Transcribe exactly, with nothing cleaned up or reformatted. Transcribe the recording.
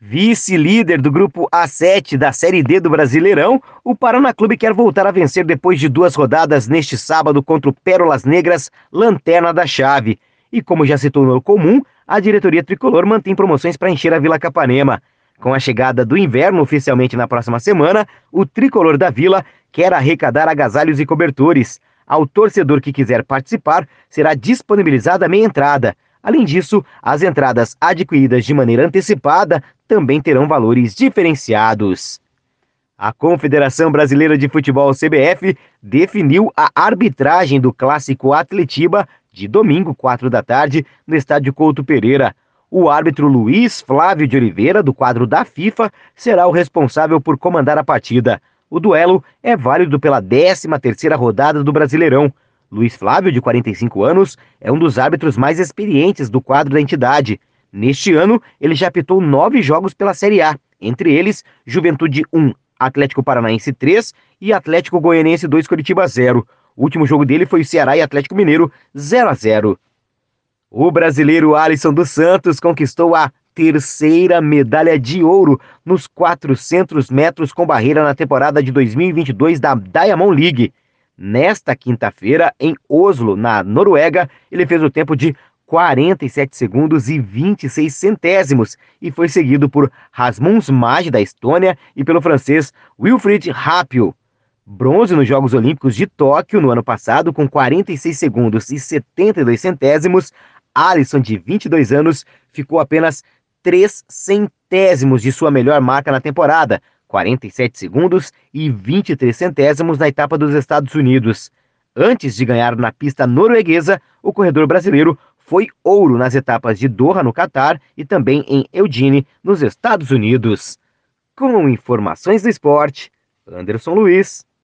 Vice-líder do grupo A sete da Série D do Brasileirão, o Paraná Clube quer voltar a vencer depois de duas rodadas neste sábado contra o Pérolas Negras, lanterna da chave. E como já se tornou comum, a diretoria tricolor mantém promoções para encher a Vila Capanema. Com a chegada do inverno oficialmente na próxima semana, o tricolor da Vila quer arrecadar agasalhos e cobertores. Ao torcedor que quiser participar, será disponibilizada meia entrada. Além disso, as entradas adquiridas de maneira antecipada também terão valores diferenciados. A Confederação Brasileira de Futebol, C B F, definiu a arbitragem do Clássico Atletiba de domingo, quatro da tarde, no estádio Couto Pereira. O árbitro Luiz Flávio de Oliveira, do quadro da FIFA, será o responsável por comandar a partida. O duelo é válido pela décima terceira rodada do Brasileirão. Luiz Flávio, de quarenta e cinco anos, é um dos árbitros mais experientes do quadro da entidade. Neste ano, ele já apitou nove jogos pela Série A, entre eles Juventude um, Atlético Paranaense três e Atlético Goianiense dois, Coritiba zero. O último jogo dele foi o Ceará e Atlético Mineiro zero a zero. O brasileiro Alisson dos Santos conquistou a terceira medalha de ouro nos quatrocentos metros com barreira na temporada de dois mil e vinte e dois da Diamond League. Nesta quinta-feira, em Oslo, na Noruega, ele fez o tempo de quarenta e sete segundos e vinte e seis centésimos e foi seguido por Rasmus Maj, da Estônia, e pelo francês Wilfried Rapio. Bronze nos Jogos Olímpicos de Tóquio no ano passado, com quarenta e seis segundos e setenta e dois centésimos, Alisson, de vinte e dois anos, ficou apenas três centésimos de sua melhor marca na temporada, quarenta e sete segundos e vinte e três centésimos na etapa dos Estados Unidos. Antes de ganhar na pista norueguesa, o corredor brasileiro foi ouro nas etapas de Doha, no Catar, e também em Eugene, nos Estados Unidos. Com informações do esporte, Anderson Luiz.